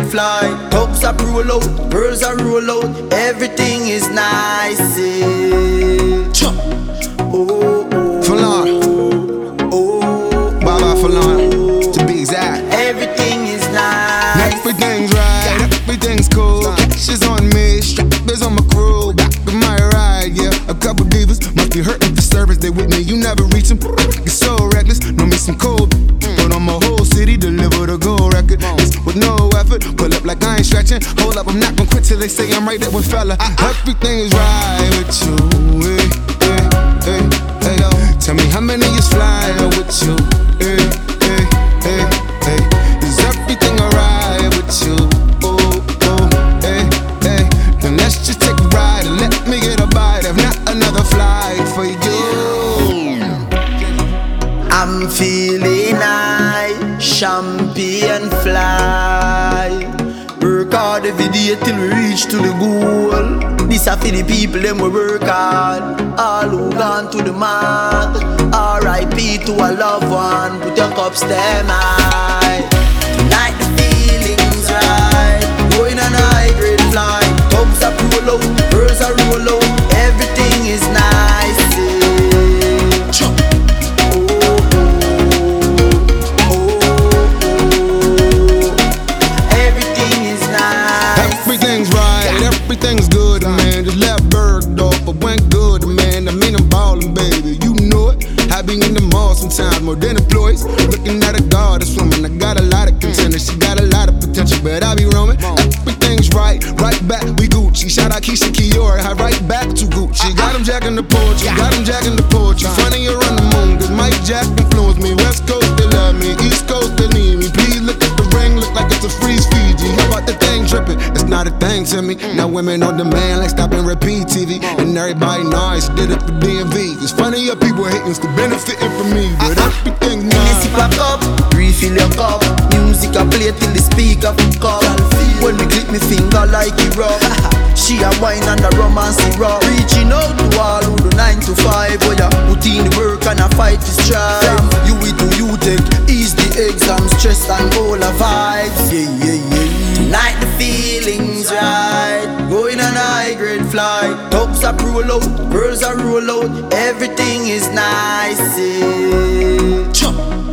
flight. Thugs are roll out, girls are roll out. Everything is nice. Oh, oh, Falon. oh, Baba Falon, to be exact. everything is nice. Everything's right, everything's cool. Cash is on me, strap is on my crew. Back of my ride, yeah. A couple divas must be hurting for service. They with me, you never reach them. It's so reckless, know me some cold. Put on my whole city, deliver the gold record. With no effort, pull up like I ain't stretching. Hold up, I'm not gonna quit till they say I'm right there with fella. Everything is right with you, hey, hey, hey, hey. Tell me how many is flying with you, hey, hey, hey, hey. Is everything alright with you? Oh, oh, hey, hey. Then let's just take a ride and let me get a bite. If not, another flight for you. I'm feeling high, champagne fly. Work hard every day till we reach to the goal. This a for the people them we work hard. All who gone to the mark. R.I.P. to a loved one. Put your cups them high. Tonight the feeling's right. Going on a high grade flight. Thugs are roll out, girls are roll out. Everything is nice. Everything's right, everything's good, man. Just left Bergdorf, but went good, man. I mean, I'm ballin', baby, you know it. I be in the mall sometimes, more than employees. Looking at a goddess woman, I got a lot of contenders. She got a lot of potential, but I be roaming. Everything's right, right back, we Gucci. Shout out Keisha Kiora, I right back to Gucci. Got him jacking the porch, got him jacking the porch. Funny you're on the moon, cause Mike Jack influenced me. West Coast, they love me, East Coast, they need me. Please look at the ring, look like it's a freeze Fiji. How about the thing tripping? It's not a thing to me. Now women on demand, like stop and repeat TV. And everybody nice, did it for DMV. It's funny how people hating, still benefiting from me. But everything's nice. Sip a cup, refill your cup. Music a play till the speaker fuck up. When me click me finger like it rub. She a wine and a romance syrup. Reaching out to all who do 9 to 5. Boy, ya put in the work and a fight to strive. You it do you take, ease the exam, stress and all the vibes. Yeah, yeah, yeah. Tonight the feeling's right. Going on a high grade flight. Thugs are roll out, girls are roll out. Everything is nice.